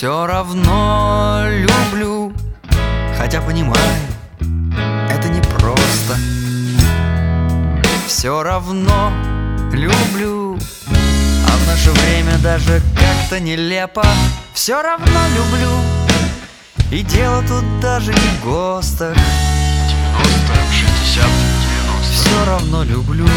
Все равно люблю, хотя понимаю, это непросто. Все равно люблю, а в наше время даже как-то нелепо. Все равно люблю, и дело тут даже не в ГОСТах. 90, 60, 90. Все равно люблю.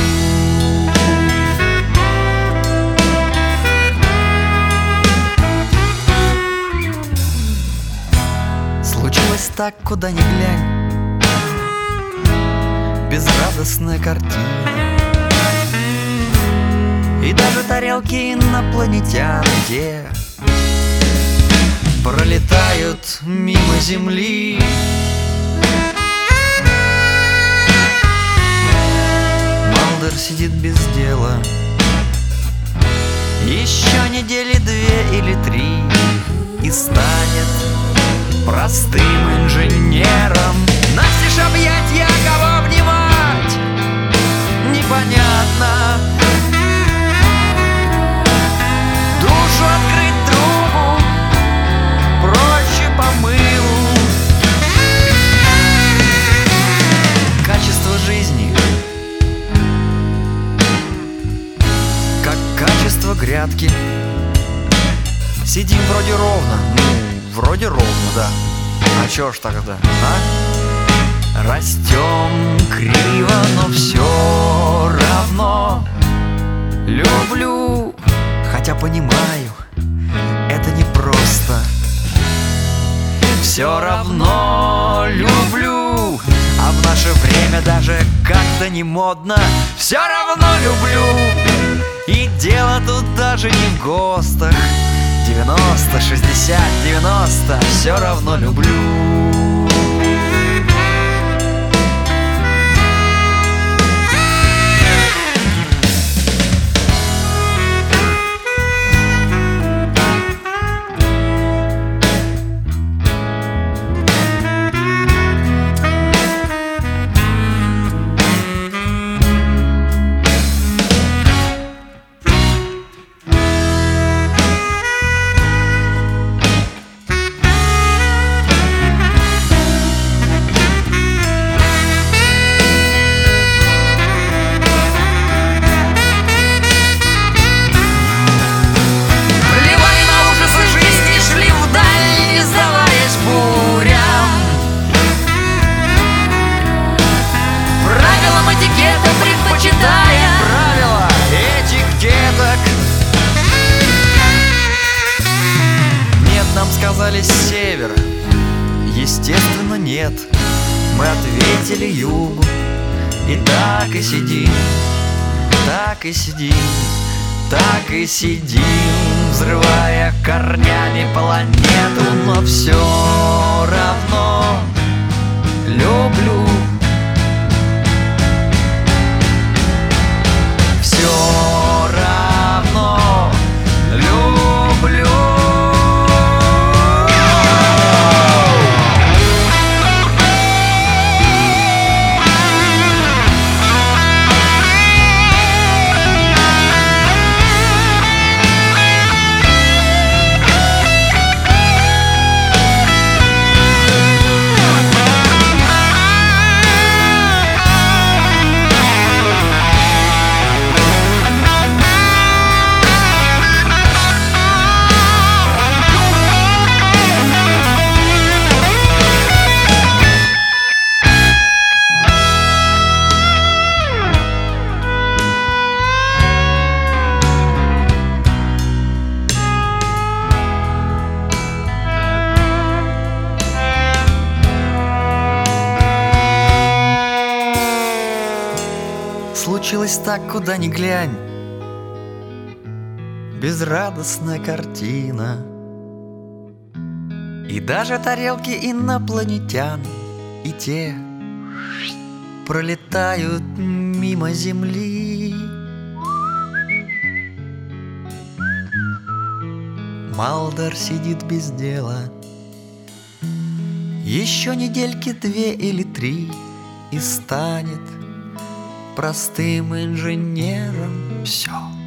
Случилось так, куда ни глянь, безрадостная картина. И даже тарелки инопланетян, где пролетают мимо Земли. Малдер сидит без дела еще недели 2 или 3 и станет простым инженером. Настежь объятья, кого обнимать, непонятно. Душу открыть другу проще по мылу. Качество жизни как качество грядки. Сидим вроде ровно, вроде ровно, да. А чё ж тогда, а? Растем криво, но все равно люблю, хотя понимаю, это непросто. Все равно люблю, а в наше время даже как-то не модно. Все равно люблю, и дело тут даже не в ГОСТах. 90, 60, 90, все равно люблю. Сказали с севера, естественно, нет. Мы ответили югу, и так и сидим, так и сидим, так и сидим, взрывая корнями планету. Но все равно люблю. Все равно люблю. Случилось так, куда ни глянь, безрадостная картина. И даже тарелки инопланетян, и те пролетают мимо Земли. Малдер сидит без дела еще недельки 2 или 3 и станет простым инженером. Все.